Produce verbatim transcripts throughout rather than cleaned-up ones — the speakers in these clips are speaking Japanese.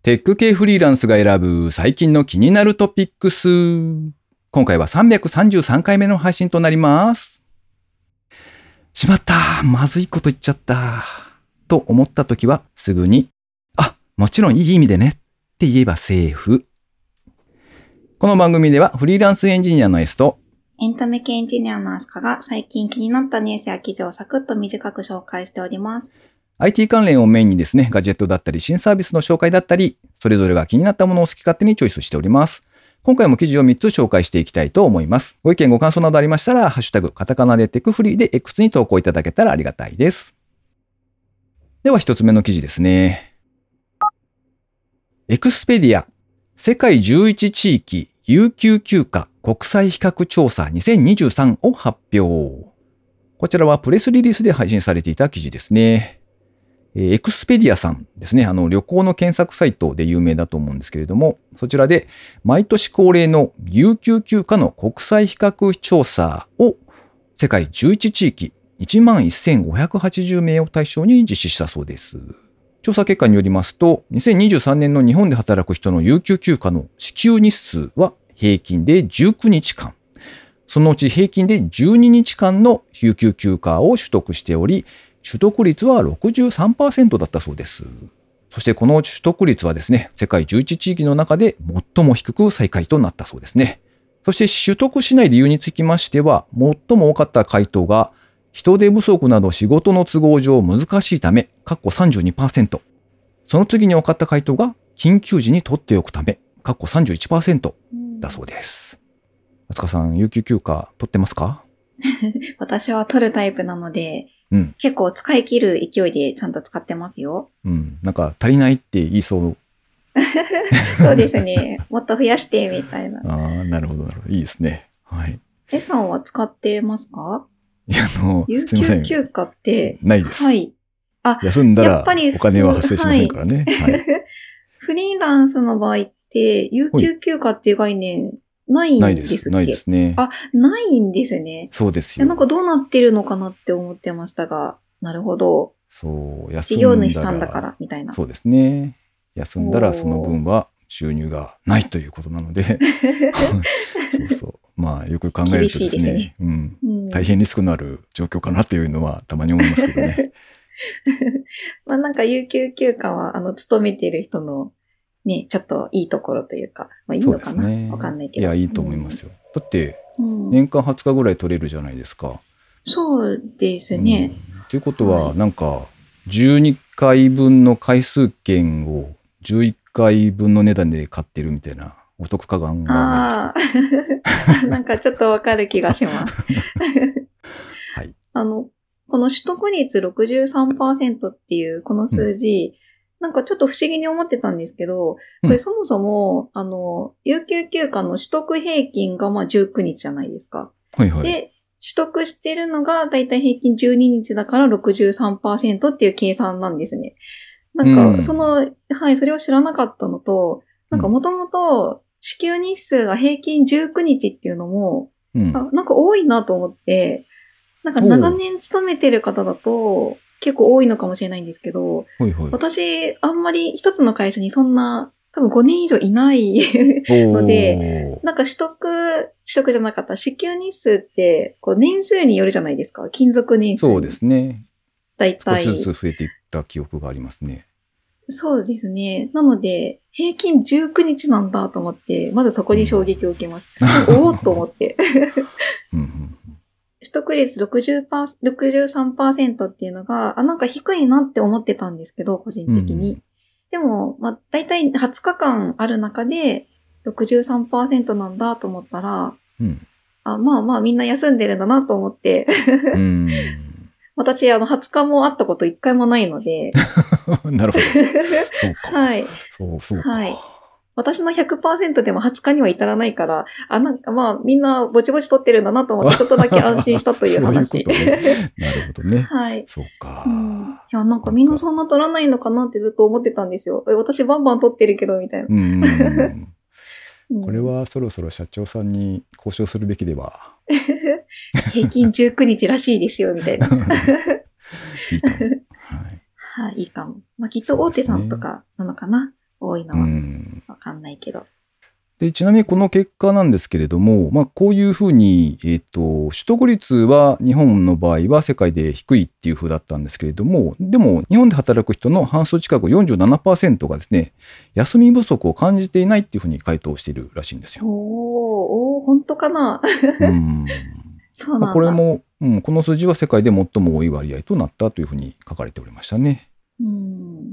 テック系フリーランスが選ぶ最近の気になるトピックス。今回はさんびゃくさんじゅうさんかいめの配信となります。しまった、まずいこと言っちゃった。と思ったときはすぐに、あ、もちろんいい意味でねって言えばセーフ。この番組ではフリーランスエンジニアの S とエンタメ系エンジニアのアスカが最近気になったニュースや記事をサクッと短く紹介しております。 アイティー 関連をメインにですね、ガジェットだったり新サービスの紹介だったり、それぞれが気になったものを好き勝手にチョイスしております。今回も記事をみっつ紹介していきたいと思います。ご意見ご感想などありましたら、ハッシュタグカタカナでテクフリーで X に投稿いただけたらありがたいです。では一つ目の記事ですね。エクスペディア世界じゅういち地域有給休暇国際比較調査にせんにじゅうさんを発表。こちらはプレスリリースで配信されていた記事ですね。エクスペディアさんですね。あの、旅行の検索サイトで有名だと思うんですけれども、そちらで毎年恒例の有給休暇の国際比較調査を世界じゅういち地域いちまんせんごひゃくはちじゅうめいを対象に実施したそうです。調査結果によりますと、にせんにじゅうさんねんの日本で働く人の有給休暇の支給日数は平均でじゅうくにちかん。そのうち平均でじゅうににちかんの有給休暇を取得しており、取得率は ろくじゅうさんパーセント だったそうです。そしてこの取得率はですね、世界じゅういち地域の中で最も低く最下位となったそうですね。そして取得しない理由につきましては、最も多かった回答が、人手不足など仕事の都合上難しいため、かっこ さんじゅうにパーセント。その次に多かった回答が、緊急時に取っておくため、かっこ さんじゅういちパーセント だそうです。あつかさん、有給休暇取ってますか？ 私は取るタイプなので、 うん、 結構使い切る勢いでちゃんと使ってますよ。 うん。なんか足りないって言いそう。 そうですね。もっと増やしてみたいな。 ああ、なるほど、なるほど。いいですね。はい。 えさんは使ってますか？ いや、あの、 有すいません。 給休暇って、 ないです。 はい。あ、 休んだらやっぱりお金は発生しませんからね。はい。 フリーランスの場合って、有給休暇っていう概念ないないです。 んですっけ？ ないですね。 あ、ないんですね。 そうですよ。 いや、なんかどうなってるのかなって思ってましたが、なるほど。 そう、休事んだら。 業主さんだから、みたいな。 そうですね。休んだらその分は収入がないということなので。そうそう。まあ、よく考えるとですね。 厳しいですね。 うん。 うん、 大変リスクのある状況かなというのはたまに思いますけどね。 まあなんか有給休暇は、あの、勤めている人の、ね、ちょっといいところというか、まあいいのかな、ね、わかんないけど。 いや、いいと思いますよ。うん、だって、 うん、 年間はつかぐらい取れるじゃないですか。 そうですね。 うん、ということは、なんか、じゅうにかいぶんの回数券をじゅういっかいぶんの値段で買ってるみたいなお得感がないですか？ ああ、なんかちょっとわかる気がします。 はい。 あの、この取得率 ろくじゅうさんパーセント っていうこの数字、うん、なんかちょっと不思議に思ってたんですけど、これそもそも、うん、あの、有給休暇の取得平均がまあじゅうくにちじゃないですか。 はいはい。 で、取得してるのがだいたい平均じゅうににちだから ろくじゅうさんパーセント っていう計算なんですね。なんか、その、うん、はい、それを知らなかったのと、なんかもともと支給日数が平均じゅうくにちっていうのも、うん、あなんか多いなと思って、なんか長年勤めてる方だと結構多いのかもしれないんですけど、 はいはい、 私あんまり一つの会社にそんな多分ごねん以上いないので、なんか取得、取得じゃなかった支給日数ってこう年数によるじゃないですか。勤続年数。 そうですね。 大体。 少しずつ増えていった記憶がありますね。 そうですね。なので、平均じゅうくにちなんだと思って、まずそこに衝撃を受けました。うん、おおっと思って。 うんうん取得率 ろくじゅうパーセント、ろくじゅうさんパーセント っていうのが、あ、なんか低いなって思ってたんですけど、個人的に。うん、でも、まあ、だいたいはつかかんある中で ろくじゅうさんパーセント なんだと思ったら、 うん、 あ、まあまあみんな休んでるんだなと思って、うん、私、あの、はつかも会ったこといっかいもないので。 なるほど。そうか。 はい。 そう、そうか。 はい。私の ひゃくパーセント でもはつかには至らないから、あ、なんかまあみんなぼちぼち取ってるんだなと思ってちょっとだけ安心したという話。 そういうことね。なるほどね。 はい。 そうか、 うん。いや、なんかみんなそんな取らないのかなってずっと思ってたんですよ。私バンバン取ってるけど、みたいな。 うんうんうんうん、これはそろそろ社長さんに交渉するべきでは。 平均じゅうくにちらしいですよ、みたいな。 いいかも。はい。 はい、いいかも。まあ、きっと大手さんとかなのかな。 多いのうはん。 わかんないけど。 で、ちなみにこの結果なんですけれども、まあ、こういうふうに、えっと、取得率は日本の場合は世界で低いっていうふうだったんですけれども、でも日本で働く人の半数近くよんじゅうななパーセントがですね、休み不足を感じていないっていうふうに回答しているらしいんですよ。 おー、おー、本当かな。 うん。まあ、 そうなんだ。 これも、うん、この数字は世界で最も多い割合となったというふうに書かれておりましたね。 うん。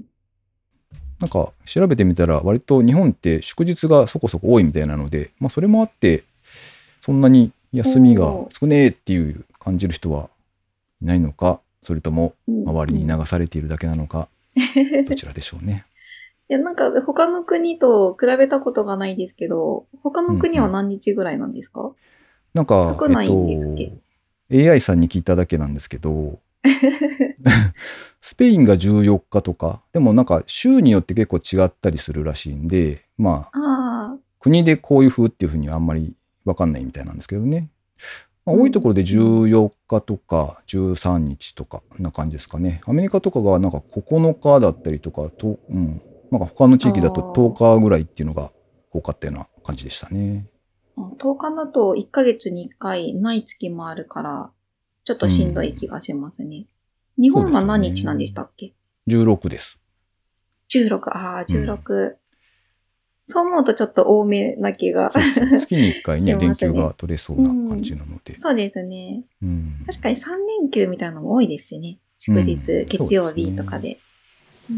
なんか調べてみたら割と日本って祝日がそこそこ多いみたいなので、まあ、それもあってそんなに休みが少ねえっていう感じる人はいないのか、それとも周りに流されているだけなのか、 うん、 どちらでしょうね。 いや、なんか他の国と比べたことがないですけど、他の国は何日ぐらいなんですか？うんうん、 なんか、 少ないんですっけ？ えっと、エーアイ さんに聞いただけなんですけど、スペインがじゅうよっかとか、でもなんか州によって結構違ったりするらしいんで、まあ、 あ国でこういう風っていう風にはあんまりわかんないみたいなんですけどね。まあ、 うん、 多いところでじゅうよっかとかじゅうさんにちとかな感じですかね。アメリカとかがなんかここのかだったりとかと、うん、なんか他の地域だととおかぐらいっていうのが多かったような感じでしたね。 とおかだといっかげつにいっかいない月もあるから、ちょっとしんどい気がしますね。うん、日本は何日なんでしたっけ？ じゅうろくです。 じゅうろく、ああ、じゅうろく、うん。そう思うとちょっと多めな気が。 そうそう、月にいっかいね、連休が取れそうな感じなので。 うん、そうですね、 うん。 確かにさん連休みたいなのも多いですしね。祝日、うん、月曜日とかで。 うん、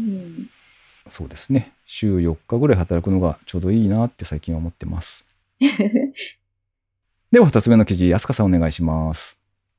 そうですね。週よっかぐらい働くのがちょうどいいなって最近は思ってます。ではふたつめの記事、安香さんお願いします。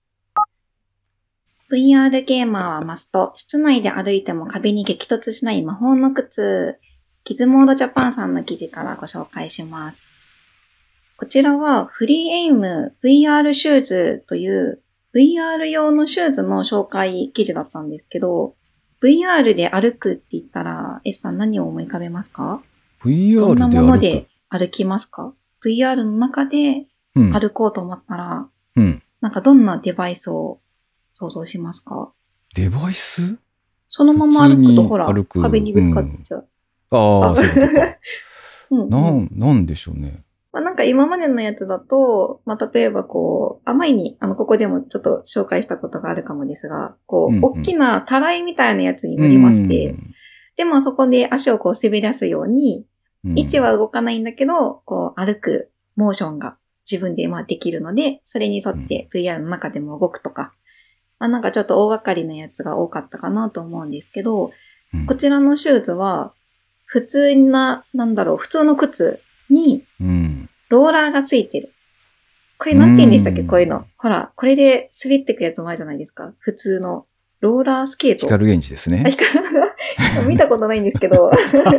ブイアール ゲーマーはマスト。室内で歩いても壁に激突しない魔法の靴。ギズモードジャパンさんの記事からご紹介します。こちらはフリーエイム ブイアール シューズという ブイアール 用のシューズの紹介記事だったんですけど、ブイアール で歩くって言ったら S さん何を思い浮かべますか？ ブイアール で歩く？ どんなもので歩きますか？ ブイアール の中で歩こうと思ったら、うん、なんかどんなデバイスを想像しますか？ デバイス？ そのまま歩くとほら、壁にぶつかっちゃう。 うん、ああ、そういうことか。うんうん、なん、なんでしょうね。 まあ、なんか今までのやつだと、まあ、例えばこう、あ、前に、あの、ここでもちょっと紹介したことがあるかもですが、こう、うんうん、大きなたらいみたいなやつに乗りまして、うんうん、で、まあそこで足をこう滑らすように、うん、位置は動かないんだけど、こう、歩くモーションが自分でまあできるので、それに沿って ブイアール の中でも動くとか、まあ、なんかちょっと大掛かりなやつが多かったかなと思うんですけど、うん、こちらのシューズは、普通な、なんだろう、普通の靴に、ローラーがついてる。これなんて言うんでしたっけ、こういうの。ほら、これで滑ってくやつもあるじゃないですか。普通の。ローラースケート。 光源氏ですね。 見たことないんですけど。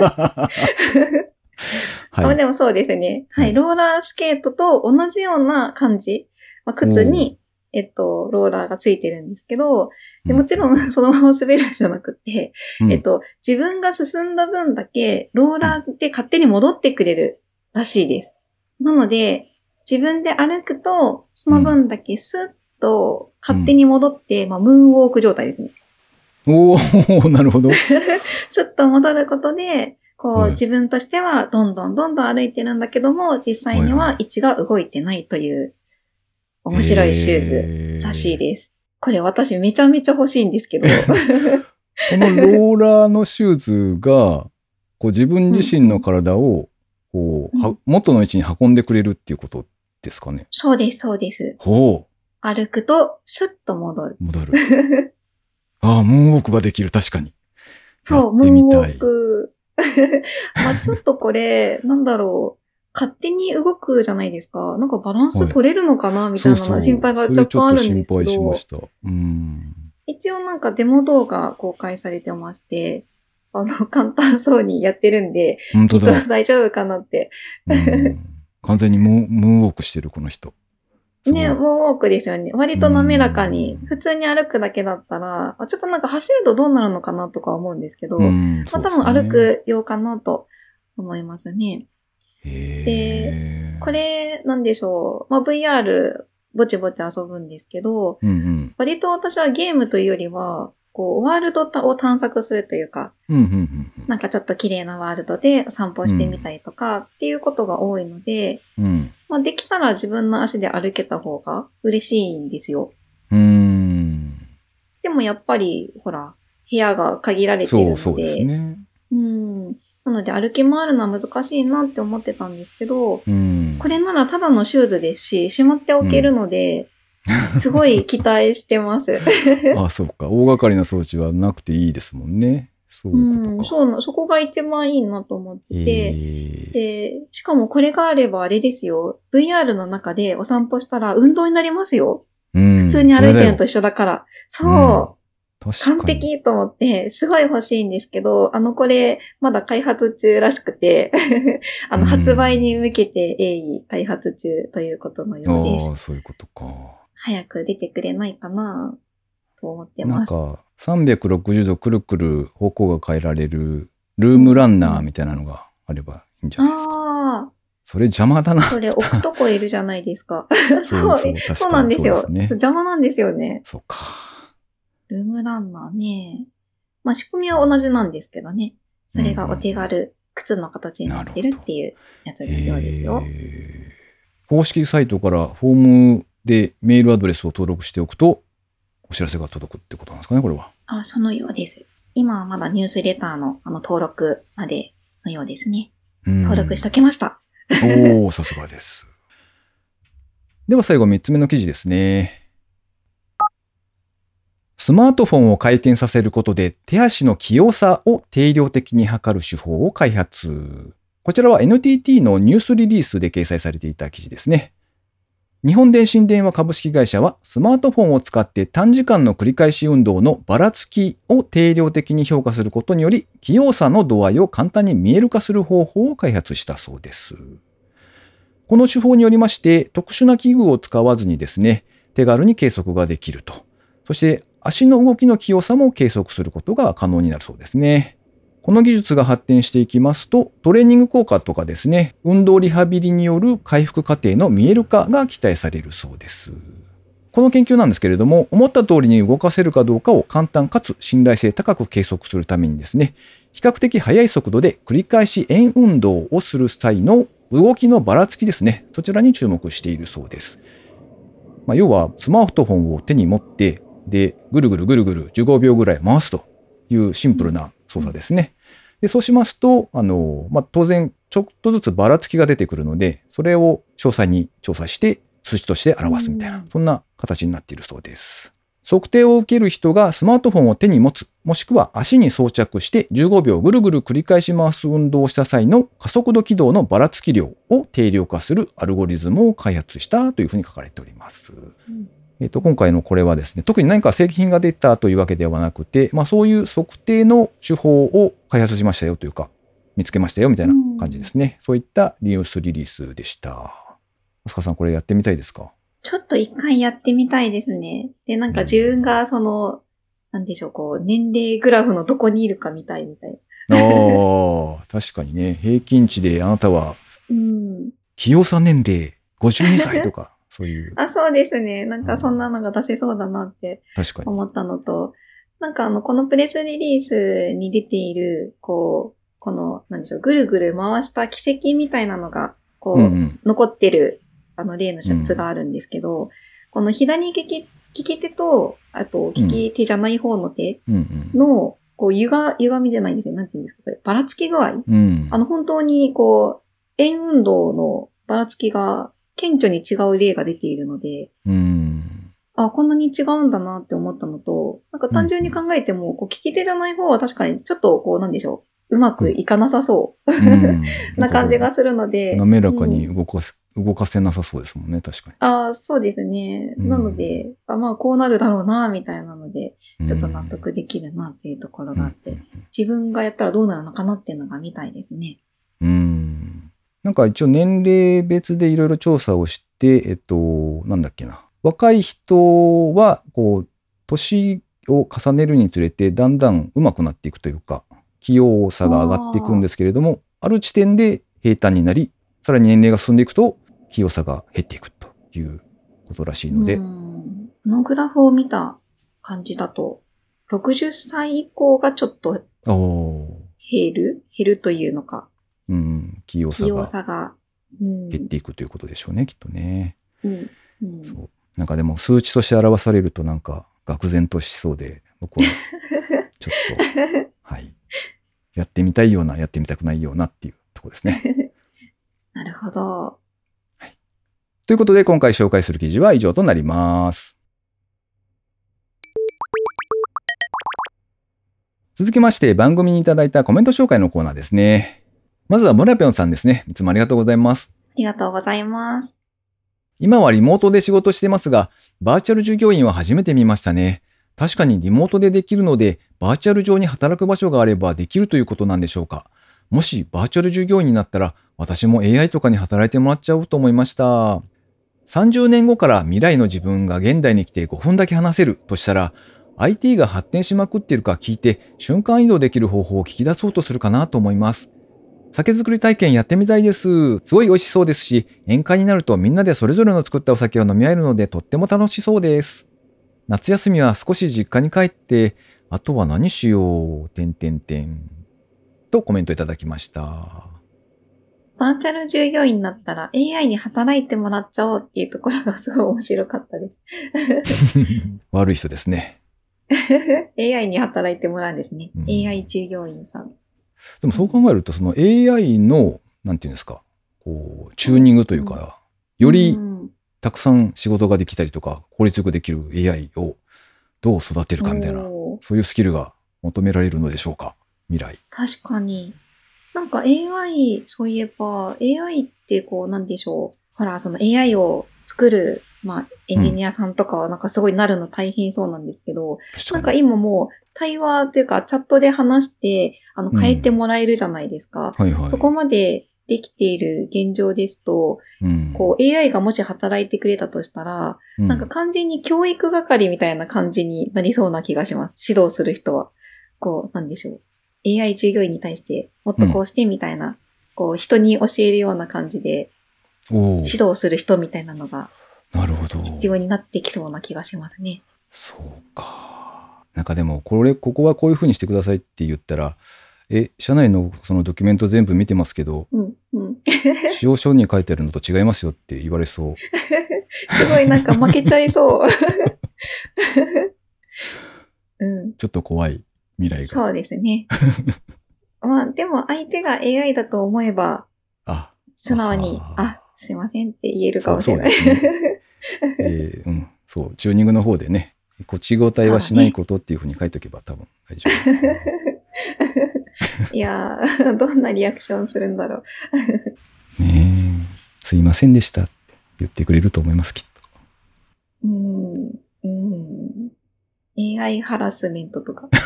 はい、でもそうですね。はい、ローラースケートと同じような感じ。まあ、靴に、えっと、ローラーがついてるんですけど、でもちろんそのまま滑るんじゃなくて、うん、えっと、自分が進んだ分だけローラーで勝手に戻ってくれるらしいです。なので、自分で歩くと、その分だけスッと勝手に戻って、うん、まあ、ムーンウォーク状態ですね。 おー、なるほど。 スッと戻ることで、こう、はい、自分としてはどんどんどんどん歩いてるんだけども、実際には位置が動いてないという、面白いシューズらしいです。これ私めちゃめちゃ欲しいんですけど。 このローラーのシューズが、こう自分自身の体をこう、うん、元の位置に運んでくれるっていうことですかね。 そうです、そうです。 ほう。 歩くとスッと戻る。 戻る。ああ、ムーンウォークができる、確かに。 そう、ムーンウォーク。まあちょっとこれ、なんだろう。勝手に動くじゃないですか。なんかバランス取れるのかな、はい、みたいな心配が若干あるんですけど。 心配しました。うん。 一応なんかデモ動画公開されてまして、あの、簡単そうにやってるんで、 本当だ、 きっと大丈夫かなって。 うん、完全にムーンウォークしてる、この人。 ね、ムーンウォークですよね。割と滑らかに、普通に歩くだけだったら、ちょっとなんか走るとどうなるのかなとか思うんですけど、うん、まあ多分歩く用かなと思いますね。で、これ、なんでしょう。まあ、ブイアール、ぼちぼち遊ぶんですけど、うんうん、割と私はゲームというよりは、 こう、ワールドを探索するというか、 うんうんうんうん、 なんかちょっと綺麗なワールドで散歩してみたりとかっていうことが多いので、 うん、 まあ、できたら自分の足で歩けた方が嬉しいんですよ。 うーん。 でもやっぱり、ほら、部屋が限られているので、 そうそうですね。 うん。なので歩き回るのは難しいなって思ってたんですけど、 うん、 これならただのシューズですし、しまっておけるので、うん、すごい期待してます。 あ、そうか。大掛かりな装置はなくていいですもんね。そういうことか。 うん、そうな、そこが一番いいなと思ってて、 えー、 で、しかもこれがあればあれですよ。ブイアール の中でお散歩したら運動になりますよ。 うん、 普通に歩いてるのと一緒だから。そう。 うん、確かに。 完璧と思って、すごい欲しいんですけど、あの、これ、まだ開発中らしくて、あの、発売に向けて鋭意開発中ということのようです。 ああ、そういうことか。 早く出てくれないかなと思ってます。 なんか、さんびゃくろくじゅうどくるくる方向が変えられるルームランナーみたいなのがあればいいんじゃないですか。 ああ。 それ邪魔だな。 それ置くとこいるじゃないですか。 そうそう、 そう、 確かにそうなんですよ。 そうですね。 邪魔なんですよね。 そうか。 ルームランナーね。まあ、仕組みは同じなんですけどね。それがお手軽、靴の形になってるっていうやつのようですよ。 公式サイトからフォームでメールアドレスを登録しておくと、お知らせが届くってことなんですかね、これは。 あ、そのようです。今はまだニュースレターのあの登録までのようですね。登録しときました。 おー、さすがです。では最後みっつめの記事ですね。スマートフォンを回転させることで手足の器用さを定量的に測る手法を開発。こちらは エヌティーティー のニュースリリースで掲載されていた記事ですね。日本電信電話株式会社はスマートフォンを使って短時間の繰り返し運動のばらつきを定量的に評価することにより器用さの度合いを簡単に見える化する方法を開発したそうです。この手法によりまして特殊な器具を使わずにですね、手軽に計測ができると。そして足の動きの器用さも計測することが可能になるそうですね。この技術が発展していきますと、トレーニング効果とかですね、運動リハビリによる回復過程の見える化が期待されるそうです。この研究なんですけれども、思った通りに動かせるかどうかを簡単かつ信頼性高く計測するためにですね、比較的速い速度で繰り返し円運動をする際の動きのばらつきですね、そちらに注目しているそうです。まあ、要はスマートフォンを手に持って、で、ぐるぐるぐるぐるじゅうごびょうぐらい回すというシンプルな操作ですね。でそうしますと、あの、まあ、当然、ちょっとずつばらつきが出てくるので、それを詳細に調査して、数値として表すみたいな、そんな形になっているそうです。測定を受ける人がスマートフォンを手に持つ、もしくは足に装着してじゅうごびょうぐるぐる繰り返し回す運動をした際の加速度軌道のばらつき量を定量化するアルゴリズムを開発したというふうに書かれております。うんえっと、今回のこれはですね、特に何か製品が出たというわけではなくて、まあそういう測定の手法を開発しましたよというか、見つけましたよみたいな感じですね。そういったニュースリリースでした。あすかさん、これやってみたいですか？ ちょっと一回やってみたいですね。で、なんか自分がその、なんでしょう、こう、年齢グラフのどこにいるか見たいみたいな。 ああ、確かにね、平均値であなたは、 うん、 器用さ年齢ごじゅうにさいとか。そういう。 あ、そうですね。なんかそんなのが出せそうだなって思ったのと、なんかあの、このプレスリリースに出ている、こう、この、なんでしょう、ぐるぐる回した軌跡みたいなのが、こう、うんうん、残ってる、あの、例のシャツがあるんですけど、うん、この左利き、利き手と、あと、利き手じゃない方の手の、こう、ゆが、歪みじゃないんですよ。なんて言うんですか、これ。ばらつき具合、うん、あの、本当に、こう、円運動のばらつきが、顕著に違う例が出ているので、うん、あ、こんなに違うんだなって思ったのと、なんか単純に考えても、こう、利き手じゃない方は確かにちょっと、こう、なんでしょう、うまくいかなさそう、うん、な感じがするので。 滑らかに動かす、うん、動かせなさそうですもんね、確かに。 あ、そうですね。なので、うん、あまあ、こうなるだろうな、みたいなので、ちょっと納得できるなっていうところがあって、うん、自分がやったらどうなるのかなっていうのが見たいですね。 うんなんか一応年齢別でいろいろ調査をして、えっと、なんだっけな。若い人は、こう、年を重ねるにつれて、だんだん上手くなっていくというか、器用さが上がっていくんですけれども、ある地点で平坦になり、さらに年齢が進んでいくと、器用さが減っていくということらしいので。 うんこのグラフを見た感じだと、 ろくじゅっさい以降がちょっとお減る減るというのか。 うん、器用さ器用がさが。うん。 減っていくということでしょうね、きっとね。 うん。うんそう。なんかでも数値として表されるとなんか愕然としそうで、僕はちょっと、はい。やってみたいような、やってみたくないようなっていうところですね。 なるほど。 ということで今回紹介する記事は以上となります。続きまして番組にいただいたコメント紹介のコーナーですね。まずはムラピョンさんですね。いつもありがとうございます。 ありがとうございます。 今はリモートで仕事してますが、バーチャル従業員は初めて見ましたね。確かにリモートでできるので、バーチャル上に働く場所があればできるということなんでしょうか。もしバーチャル従業員になったら、私も エーアイ とかに働いてもらっちゃおうと思いました。さんじゅうねんごから未来の自分が現代に来てごふんだけ話せるとしたら、アイティー が発展しまくっているか聞いて、瞬間移動できる方法を聞き出そうとするかなと思います。酒造り体験やってみたいです。すごい美味しそうですし、宴会になるとみんなでそれぞれの作ったお酒を飲み合えるのでとっても楽しそうです。夏休みは少し実家に帰って、あとは何しよう、てんてんてん。とコメントいただきました。 バーチャル従業員になったら エーアイ に働いてもらっちゃおうっていうところがすごい面白かったです。 悪い人ですね。 エーアイ に働いてもらうんですね。 うん、 エーアイ 従業員さん。 でもそう考えると、その エーアイ の、なんていうんですか、こう、チューニングというか、よりたくさん仕事ができたりとか、効率よくできる エーアイ をどう育てるかみたいな、そういうスキルが求められるのでしょうか、未来。 確かに。なんか エーアイ、そういえば、エーアイ ってこう、なんでしょう。ほら、その エーアイ を作る、まあ、エンジニアさんとかはなんかすごいなるの大変そうなんですけど、うん、なんか今もう対話というかチャットで話して、あの、変えてもらえるじゃないですか。 うんはいはい、 そこまでできている現状ですと、うん、こう エーアイ がもし働いてくれたとしたら、うん、なんか完全に教育係みたいな感じになりそうな気がします。指導する人は。こう、なんでしょう。エーアイ 従業員に対してもっとこうしてみたいな、うん、こう人に教えるような感じで指導する人みたいなのが必要になってきそうな気がしますね。 そうか。なんかでもこれここはこういう風にしてくださいって言ったら、え社内のそのドキュメント全部見てますけど、うんうん、使用書に書いてあるのと違いますよって言われそう。 すごいなんか負けちゃいそう。 うん、ちょっと怖い。未来が。 そうですね。まあ、でも相手が エーアイ だと思えば、あ素直に、あ、すいませんって言えるかもしれない。そうですね。 えー、うん、そう、チューニングの方でね、こちごたえはしないことっていうふうに書いておけば多分大丈夫。いやー、どんなリアクションするんだろう。ねえ、すいませんでしたって言ってくれると思います、きっと。 うん、うん。エーアイ ハラスメントとか。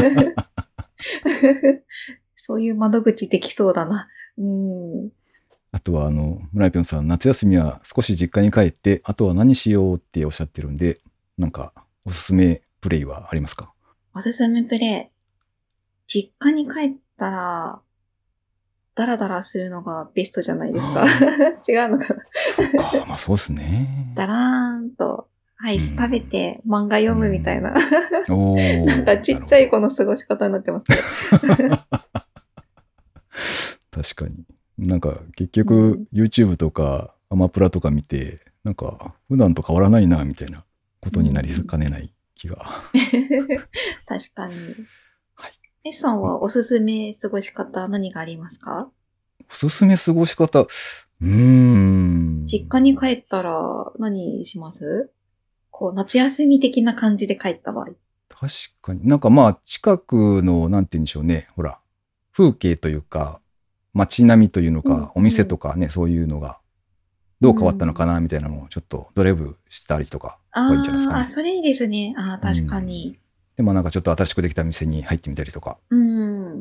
そういう窓口できそうだな。うん、 あとは、あの、村井ぴょんさん、夏休みは少し実家に帰って、あとは何しようっておっしゃってるんで、なんか、おすすめプレイはありますか？ おすすめプレイ。実家に帰ったら、ダラダラするのがベストじゃないですか。違うのかな。 そっか、まあそうですね。 ダラーンと。アイス食べて漫画読むみたいな。うん、なんかちっちゃい子の過ごし方になってますけど。 確かに。なんか結局、うん、YouTube とかアマプラとか見て、なんか普段と変わらないなみたいなことになりかねない気が。 うん、確かに。はい。S さんはおすすめ過ごし方何がありますか？ おすすめ過ごし方。うーん。 実家に帰ったら何します？こう、夏休み的な感じで帰った場合。 確かに。なんかまあ、近くの、なんて言うんでしょうね。ほら、風景というか、街並みというのか、うんうん、お店とかね、そういうのが、どう変わったのかな、みたいなのをちょっとドライブしたりとか、 いいんじゃないですかね。ああ、それいいですね。ああ、確かに、うん。 でもなんかちょっと新しくできた店に入ってみたりとか。 うん、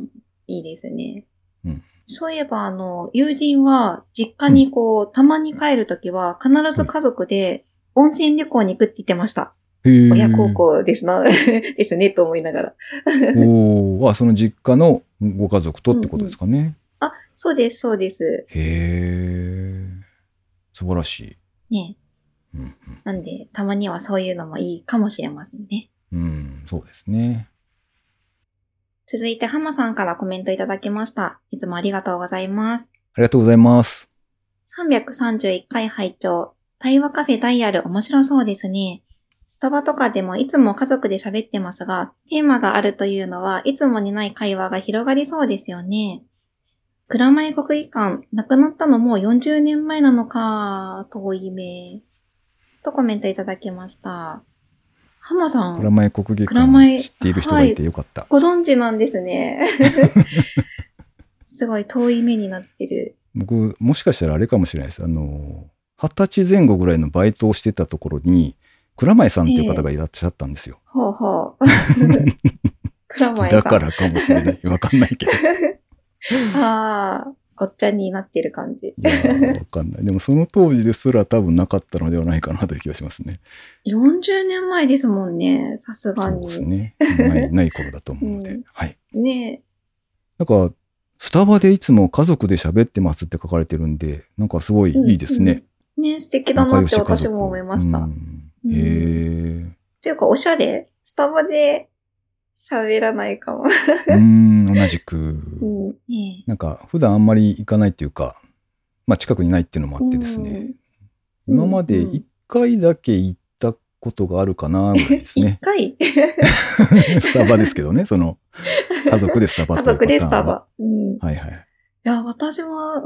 いいですね。うん、そういえば、あの、友人は、実家にこう、うん、たまに帰るときは、必ず家族で、温泉旅行に行くって言ってました。親孝行ですな、ですね、と思いながら。 おー、あ、その実家のご家族とってことですかね。うんうん、 あ、そうです、そうです。 へー。素晴らしい。ね、うんうん。なんで、たまにはそういうのもいいかもしれませんね。 うん、そうですね。 続いて、浜さんからコメントいただきました。いつもありがとうございます。 ありがとうございます。 さんびゃくさんじゅういっかい拝聴。対話カフェダイヤル面白そうですね。スタバとかでもいつも家族で喋ってますが、テーマがあるというのはいつもにない会話が広がりそうですよね。蔵前国技館、亡くなったのもうよんじゅうねんまえなのか、遠い目。とコメントいただきました。浜さん。 蔵前国技館知っている人がいてよかった。 はい、ご存知なんですね。すごい遠い目になってる。 僕、もしかしたらあれかもしれないです。あの、二十歳前後ぐらいのバイトをしてたところに、蔵前さんっていう方がいらっしゃったんですよ。 えー、ほうほう。蔵前さん。 だからかもしれない。わかんないけど。 ああ、ごっちゃになってる感じ。 いやー、わかんない。でもその当時ですら多分なかったのではないかなという気がしますね。 よんじゅうねんまえですもんね。さすがに。 そうですね。ない、ない頃だと思うので。うん、はい。 ねえ。 なんか、スタバでいつも家族で喋ってますって書かれてるんで、なんかすごいいいですね。 うんうん、ね、素敵だなって私も思いました。うん、 へー。 というか、おしゃれ。スタバで喋らないかも。 うーん、同じく。 うんね、 なんか、普段あんまり行かないっていうか、まあ近くにないっていうのもあってですね。うん、今まで一回だけ行ったことがあるかな、ぐらいですね。 一回スタバですけどね、その、家族でスタバというパターンは。 家族でスタバ。うん、 はいはい。 いや、私は、うん、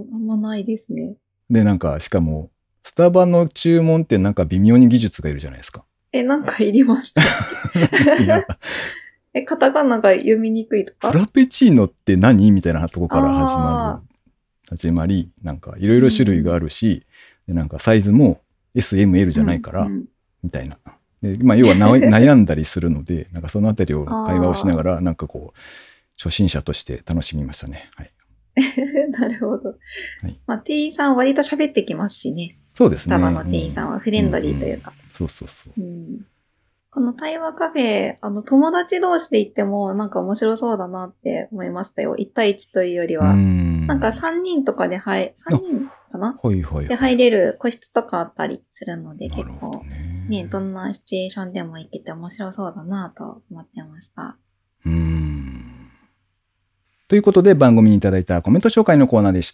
あんまないですね。 で、なんか、しかも、スタバの注文ってなんか微妙に技術がいるじゃないですか。 え、なんかいりました。いや。え、カタカナが読みにくいとか？ フラペチーノって何みたいなとこから始まる。始まり、なんかいろいろ種類があるし、うん、でなんかサイズも エスエムエル じゃないから、うんうん、みたいな。で、まあ、要は悩んだりするので、なんかそのあたりを会話をしながら、なんかこう、初心者として楽しみましたね。はい。 なるほど。はい、まあ、店員さん割と喋ってきますしね。 そうですね。 スタバの店員さんはフレンドリーというか。 うんうん、そうそうそう。 うんこの対話カフェ、あの、友達同士で行ってもなんか面白そうだなって思いましたよ。いち対いちというよりは。んなんかさんにんとかで入、さんにんかなはいはいはい。 で入れる個室とかあったりするので、結構ね、ね、どんなシチュエーションでも行けて面白そうだなと思ってました。 うーん。ということで番組にいただいたコメント紹介のコーナーでした。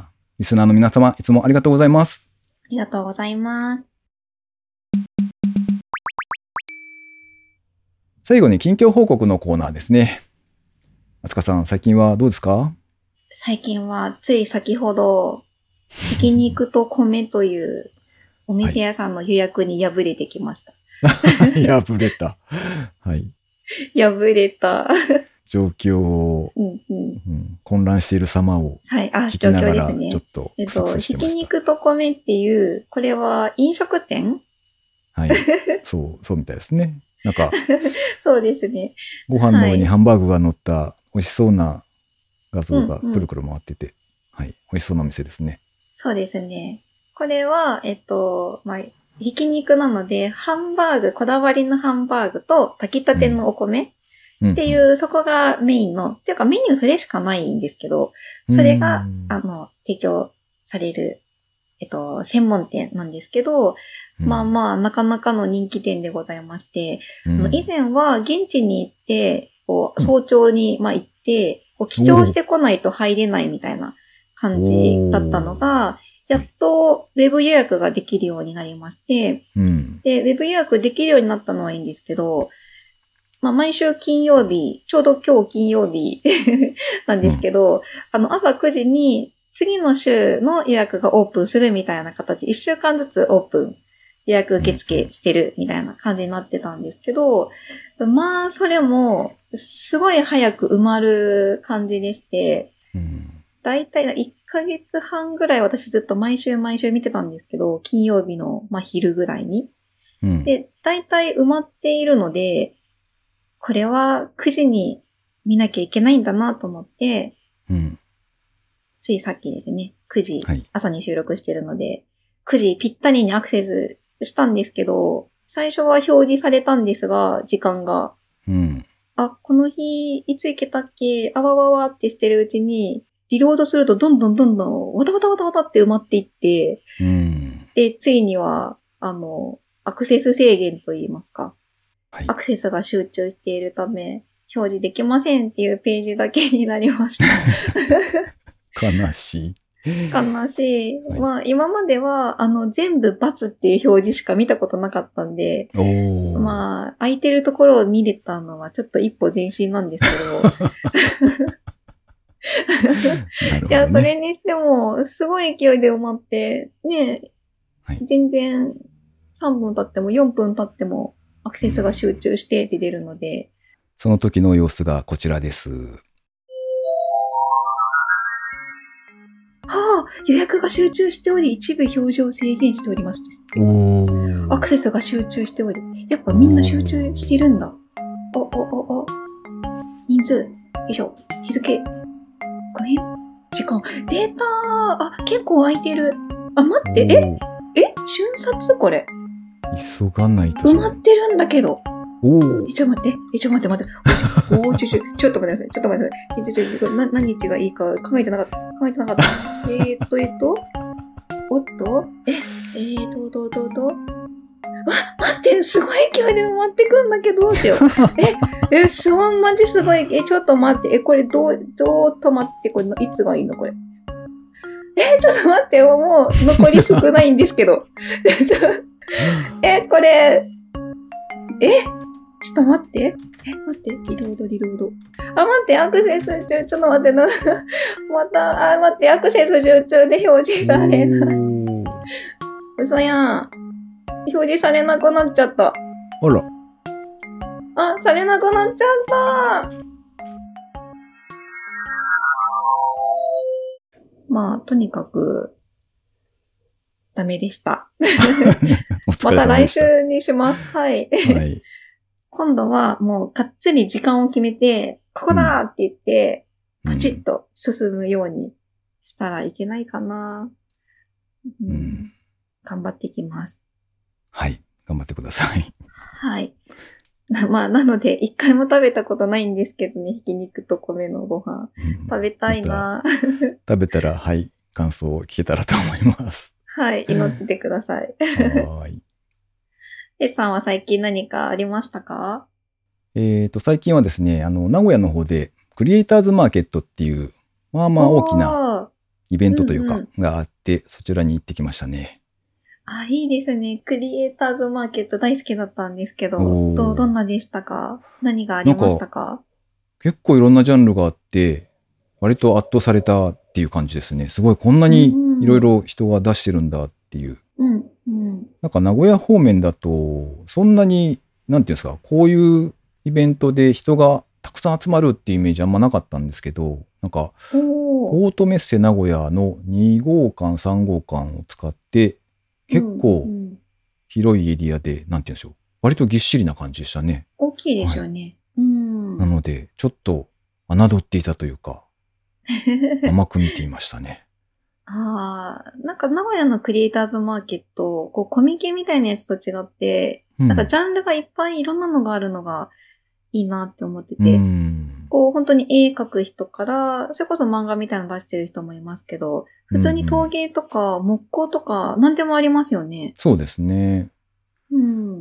リスナーの皆様、いつもありがとうございます。 ありがとうございます。 最後に近況報告のコーナーですね。あつかさん、最近はどうですか？ 最近はつい先ほど、ひき肉と米というお店屋さんの予約に敗れてきました。 はい、破れた。はい。 破れた。 状況を、 うんうんうん、混乱している様を聞きながら、ちょっとクスクスしてました。 ひき肉と米っていう、これは飲食店？ はい。そう、そうみたいですね。なんか、 そうですね。 ご飯の上にハンバーグが乗った美味しそうな画像がくるくる回ってて、うんうん、はい。美味しそうなお店ですね。 そうですね。これは、えっと、まあ、ひき肉なので、ハンバーグ、こだわりのハンバーグと炊きたてのお米っていう、うんうんうん、そこがメインの、っていうかメニューそれしかないんですけど、それが、あの、提供される、えっと、専門店なんですけど、うん、まあまあ、なかなかの人気店でございまして、うん、あの以前は現地に行って、こう早朝に、まあ行って、こう記帳してこないと入れないみたいな感じだったのが、やっとウェブ予約ができるようになりまして、うん、で、ウェブ予約できるようになったのはいいんですけど、まあ、毎週金曜日、ちょうど今日金曜日なんですけど、うん、あの、朝くじに次の週の予約がオープンするみたいな形、いっしゅうかんずつオープン、予約受付してるみたいな感じになってたんですけど、まあ、それも、すごい早く埋まる感じでして、うん、だいたいいっかげつはんぐらい私ずっと毎週毎週見てたんですけど、金曜日の、まあ、昼ぐらいに。うん、で、だいたい埋まっているので、これはくじに見なきゃいけないんだなと思って、うん、ついさっきですね、くじ、はい、朝に収録してるので、くじぴったりにアクセスしたんですけど、最初は表示されたんですが、時間が。うん、あ、この日、いつ行けたっけあわわわってしてるうちに、リロードするとどんどんどんどん、わたわたわたわたって埋まっていって、うん、で、ついには、あの、アクセス制限といいますか、はい、アクセスが集中しているため、 表示できませんっていうページだけになりました。 悲しい。 悲しい。 はい、 まあ、今までは、あの、全部×っていう表示しか見たことなかったんで、 おまあ、空いてるところを見れたのはちょっと一歩前進なんですけど。ね、いや、それにしても、すごい勢いで埋まって、ね、はい、全然さんぷん経ってもよんぷん経ってもアクセスが集中してって出るので、うん、 その時の様子がこちらです。 はあ、予約が集中しており、一部表示を制限しておりますですって。おアクセスが集中しており、やっぱみんな集中してるんだ。お、お、お、お。人数、よいしょ、日付、ごめん、時間、データ、あ、結構空いてる。あ、待って、ええ瞬殺これ。 急がないと。 埋まってるんだけど。 おえ、ちょっと待って。え、ちょっと待って待って。おー、ちょ、ちょ、ちょっと待ってください。ちょっと待ってください。え、ちょ、ちょ、な、何日がいいか考えてなかった。考えてなかった。えーっと、えっと。おっとえ、えーと、と、と、と。わ、待って、すごい勢いで埋まってくんだけど、どうしよう。え、え、すごい、マジすごい。え、ちょっと待って。え、これどう、どう止まって、これ、いつがいいのこれ。え、ちょっと待って、もう、残り少ないんですけど。え、これ、えちょっと待って。え、待って。リロード、リロード。あ、待って、アクセス中、ちょっと待ってな。また、あ、待って、アクセス集中で表示されない。嘘やん。表示されなくなっちゃった。 あら。 あ、されなくなっちゃった。まあ、とにかく、ダメでした。また来週にします。はい。はい、今度はもうがっつり時間を決めて、ここだって言って、うん、パチッと進むようにしたらいけないかな。うんうん、頑張っていきます。 はい。頑張ってください。 はい。まあ、なので、一回も食べたことないんですけどね、ひき肉と米のご飯。うん、食べたいな。 食べたら、はい、感想を聞けたらと思います。 はい、祈っててください。 はい。 エさんは最近何かありましたか？ えっと、最近はですね、あの、名古屋の方で、クリエイターズマーケットっていう、まあまあ大きなイベントというか、うんうん、があって、そちらに行ってきましたね。 あ、いいですね。クリエイターズマーケット大好きだったんですけど、ど, どんなでしたか？何がありましたか？ 結構いろんなジャンルがあって、割と圧倒されたっていう感じですね。すごいこんなにいろいろ人が出してるんだっていう。 うんうん、 なんか名古屋方面だと、そんなに、なんていうんですか、こういうイベントで人がたくさん集まるっていうイメージあんまなかったんですけど、なんか、ポートメッセ名古屋のに号館、さん号館を使って、結構広いエリアで、うんうん、なんていうんでしょう、割とぎっしりな感じでしたね。 大きいですよね。はい、うん、 なので、ちょっと侮っていたというか、甘く見ていましたね。 ああ、なんか名古屋のクリエイターズマーケット、こうコミケみたいなやつと違って、うん、なんかジャンルがいっぱいいろんなのがあるのがいいなって思ってて、うん、こう本当に絵描く人から、それこそ漫画みたいなの出してる人もいますけど、普通に陶芸とか木工とか何でもありますよね。 そうですね。 うん。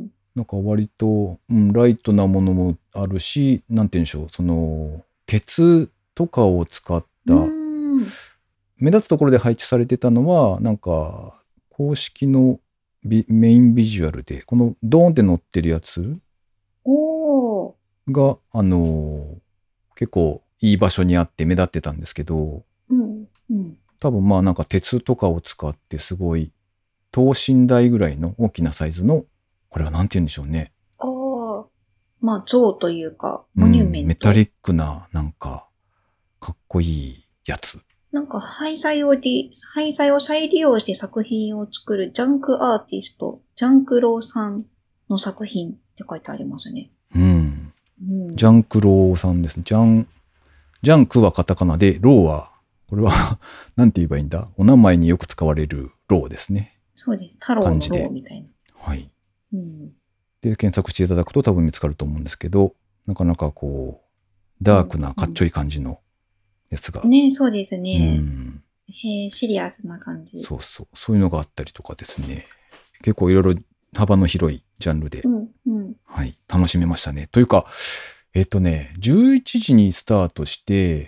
なんか割と、うん、ライトなものもあるし、なんて言うんでしょう、その鉄とかを使った、うん目立つところで配置されてたのは、なんか、公式のビメインビジュアルで、このドーンって乗ってるやつおが、あのー、結構いい場所にあって目立ってたんですけど、 うんうん、 多分まあなんか鉄とかを使ってすごい、等身大ぐらいの大きなサイズの、これはなんて言うんでしょうね。 ああ、まあ像というか、モニュメント、 うん。メタリックな、なんか、かっこいいやつ。 なんか廃材をリ、廃材を再利用して作品を作るジャンクアーティスト、ジャンクローさんの作品って書いてありますね。 うん。うん、ジャンクローさんですね。ジャン、ジャンクはカタカナで、ローは、これは、なんて言えばいいんだ？お名前によく使われるローですね。 そうです。太郎のローみたいな。 はい、 うん。 で、検索していただくと多分見つかると思うんですけど、なかなかこう、ダークなかっちょいい感じのやつが。 うんうん、ね、そうですね。 うん、 へえ、シリアスな感じ。 そうそう。そういうのがあったりとかですね。結構いろいろ幅の広いジャンルで、 うんうん、 はい、楽しめましたね。というか、 えっとね、じゅういちじにスタートして、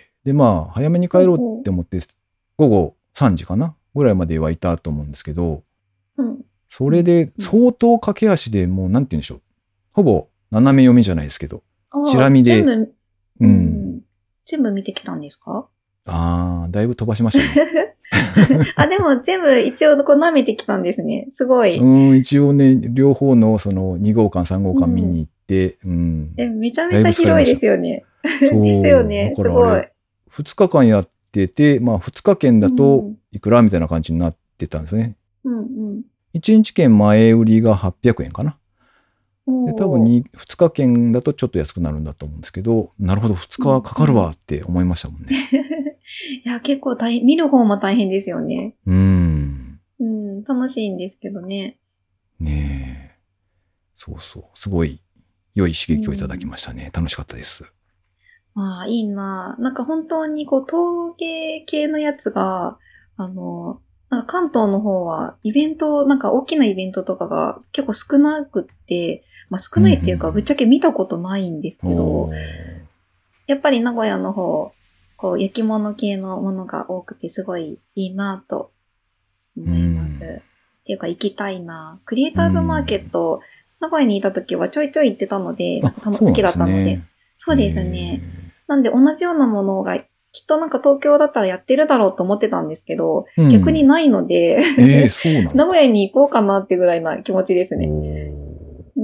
で、まあ、早めに帰ろうって思って、午後さんじかなぐらいまではいたと思うんですけど、 うん。 それで相当駆け足でもう、なんて言うんでしょう。ほぼ斜め読みじゃないですけど、チラ見で。 全部、 ううんん。全部見てきたんですか？ ああ、だいぶ飛ばしましたね。 あ、でも全部一応こう舐めてきたんですね。すごい。 うん、一応ね、両方のそのに号館、さん号館見に行って、うん。 え、めちゃめちゃ広いですよね。ですよね。すごい。 ふつかかんやってて、まあふつか券だといくらみたいな感じになってたんですよね。 うんうん。 いちにち券前売りがはっぴゃくえんかな。で、多分にふつか券だとちょっと安くなるんだと思うんですけど、なるほど、ふつかかかるわって思いましたもんね。 いや、結構大変、見る方も大変ですよね。 うん。 うん、楽しいんですけどね。 ねえ。そうそう。すごい良い刺激をいただきましたね。うん、楽しかったです。 まあ、いいな。なんか本当にこう、陶芸系のやつが、あの、なんか関東の方はイベント、なんか大きなイベントとかが結構少なくって、まあ少ないっていうか、ぶっちゃけ見たことないんですけど、やっぱり名古屋の方、こう、焼き物系のものが多くてすごいいいなと思います。っていうか行きたいな。クリエイターズマーケット、名古屋にいた時はちょいちょい行ってたので、好きだったので。そうですね。なんで同じようなものがきっとなんか東京だったらやってるだろうと思ってたんですけど、うん、逆にないので、えー、そうなんだ。名古屋に行こうかなってぐらいな気持ちですね。うん、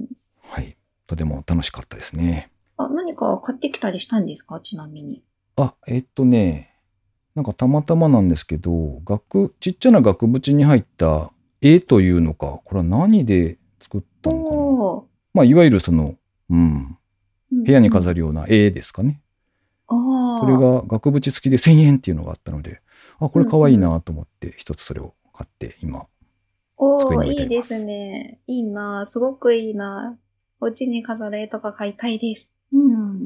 はい。とても楽しかったですね。 あ、何か買ってきたりしたんですか？ちなみに。 あ、えっとね、なんかたまたまなんですけど、額、ちっちゃな額縁に入った絵というのか、これは何で作ったのかな。まあ、いわゆるその、うん、部屋に飾るような絵ですかね。 ああ。 それが額縁付きでせんえんっていうのがあったので、あ、これ可愛いなと思って一つそれを買って今、 机に置いてあります。おー、いいですね。いいな、すごくいいな。お家に飾る絵とか買いたいです。うん。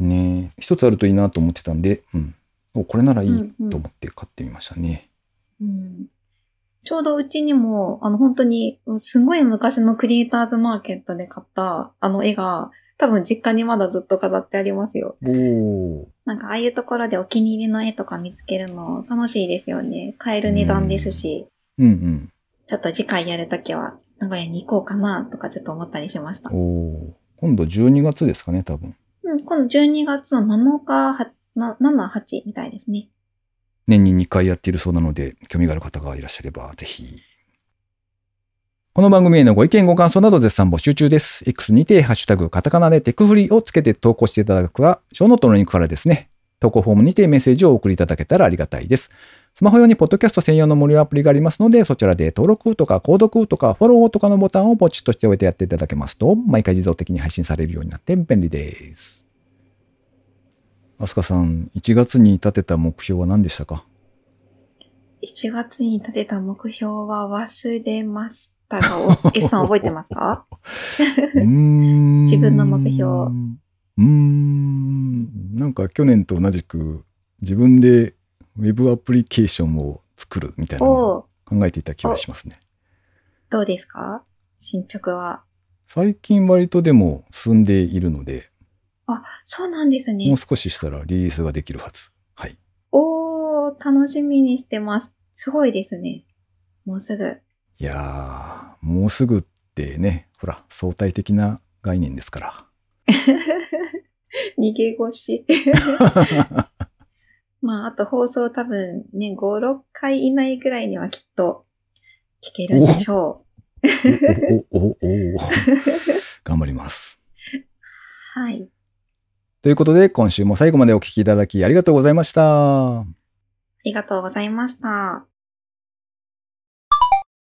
ねえ、一つあるといいなと思ってたんで、うん。お、これならいいと思って買ってみましたね。 うんうん、ちょうどうちにも、あの本当に、すごい昔のクリエイターズマーケットで買ったあの絵が、多分実家にまだずっと飾ってありますよ。 おー。 なんかああいうところでお気に入りの絵とか見つけるの楽しいですよね。買える値段ですし。 うんうん。 ちょっと次回やるときは名古屋に行こうかなとかちょっと思ったりしました。 おー。今度じゅうにがつですかね、多分。 うん、今度じゅうにがつのなのか、なな、はちみたいですね。 年ににかいやっているそうなので、興味がある方がいらっしゃれば、ぜひ。この番組へのご意見ご感想など絶賛募集中です。X にてハッシュタグカタカナでテクフリをつけて投稿していただくか、ショーノートのリンクからですね、投稿フォームにてメッセージをお送りいただけたらありがたいです。スマホ用にポッドキャスト専用の無料アプリがありますので、そちらで登録とか購読とかフォローとかのボタンをポチッとしておいてやっていただけますと、毎回自動的に配信されるようになって便利です。あすかさん、いちがつに立てた目標は何でしたか？ いちがつに立てた目標は忘れましたが、S さん覚えてますか？うーん自分の目標。うーん。なんか去年と同じく自分でウェブアプリケーションを作るみたいなのを考えていた気がしますね。 どうですか？進捗は。 最近割とでも進んでいるので。 あ、そうなんですね。 もう少ししたらリリースができるはず。はい。 おー、楽しみにしてます。すごいですね。もうすぐ。 いやー、もうすぐってね、ほら、相対的な概念ですから。 逃げ腰。まあ、あと放送多分ね、ご、ろっかい以内ぐらいにはきっと聞けるんでしょう。 お、お、お、お、お。頑張ります。 はい。 ということで、今週も最後までお聞きいただきありがとうございました。 ありがとうございました。